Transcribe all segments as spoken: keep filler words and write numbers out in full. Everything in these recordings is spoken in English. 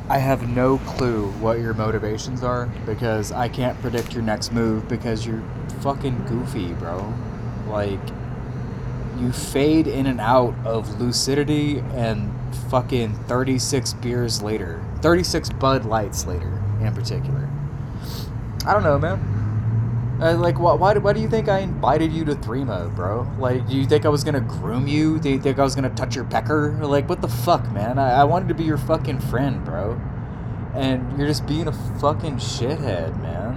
I have no clue what your motivations are because I can't predict your next move because you're fucking goofy, bro. Like, you fade in and out of lucidity and fucking thirty-six beers later. thirty-six Bud Lights later, in particular. I don't know, man. Uh, like, why, why, why do you think I invited you to Threema, bro? Like, do you think I was gonna groom you? Do you think I was gonna touch your pecker? Like, what the fuck, man? I, I wanted to be your fucking friend, bro. And you're just being a fucking shithead,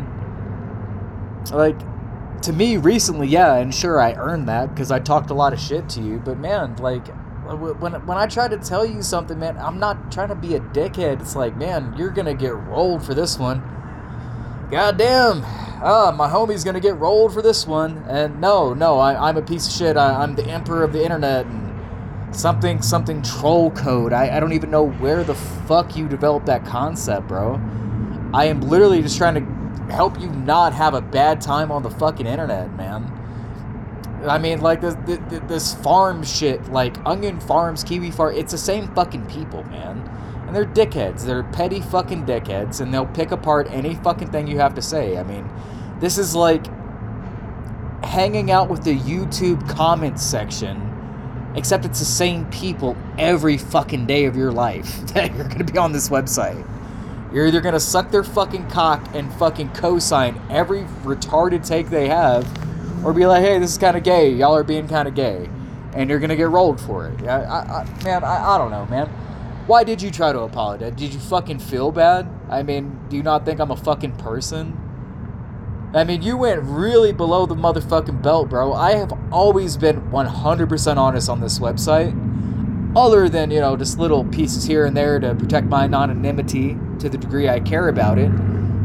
man. Like, to me, recently, yeah, and sure, I earned that because I talked a lot of shit to you, but man, like, when, when I try to tell you something, man, I'm not trying to be a dickhead. It's like, man, you're gonna get rolled for this one. Goddamn. Ah, my homie's gonna get rolled for this one. And no, no, I, I'm a piece of shit. I, I'm the emperor of the internet and something, something troll code. I, I don't even know where the fuck you developed that concept, bro. I am literally just trying to help you not have a bad time on the fucking internet, man. I mean, like, this, this, this farm shit, like, Onion Farms, Kiwi Farm, it's the same fucking people, man. And they're dickheads. They're petty fucking dickheads, and they'll pick apart any fucking thing you have to say. I mean, this is like hanging out with the YouTube comments section, except it's the same people every fucking day of your life that you're going to be on this website. You're either going to suck their fucking cock and fucking co-sign every retarded take they have, or be like, hey, this is kind of gay. Y'all are being kind of gay. And you're going to get rolled for it. I, I, I, man, I, I don't know, man. Why did you try to apologize? Did you fucking feel bad? I mean, do you not think I'm a fucking person? I mean, you went really below the motherfucking belt, bro. I have always been one hundred percent honest on this website. Other than, you know, just little pieces here and there to protect my anonymity to the degree I care about it.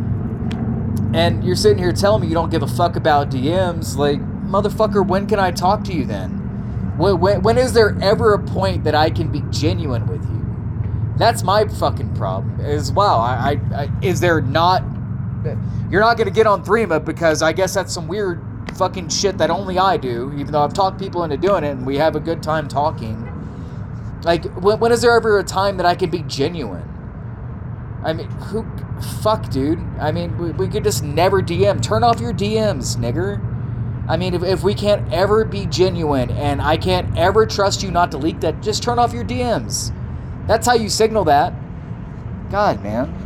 And you're sitting here telling me you don't give a fuck about D Ms. Like, motherfucker, when can I talk to you then? When, when, when is there ever a point that I can be genuine with you? That's my fucking problem. Is, wow, I, I, I is there not... You're not going to get on Threema because I guess that's some weird fucking shit that only I do, even though I've talked people into doing it and we have a good time talking. Like, when, when is there ever a time that I can be genuine? I mean, who... Fuck, dude. I mean, we, we could just never D M. Turn off your D Ms, nigger. I mean, if, if we can't ever be genuine and I can't ever trust you not to leak that, just turn off your D Ms. That's how you signal that. God, man.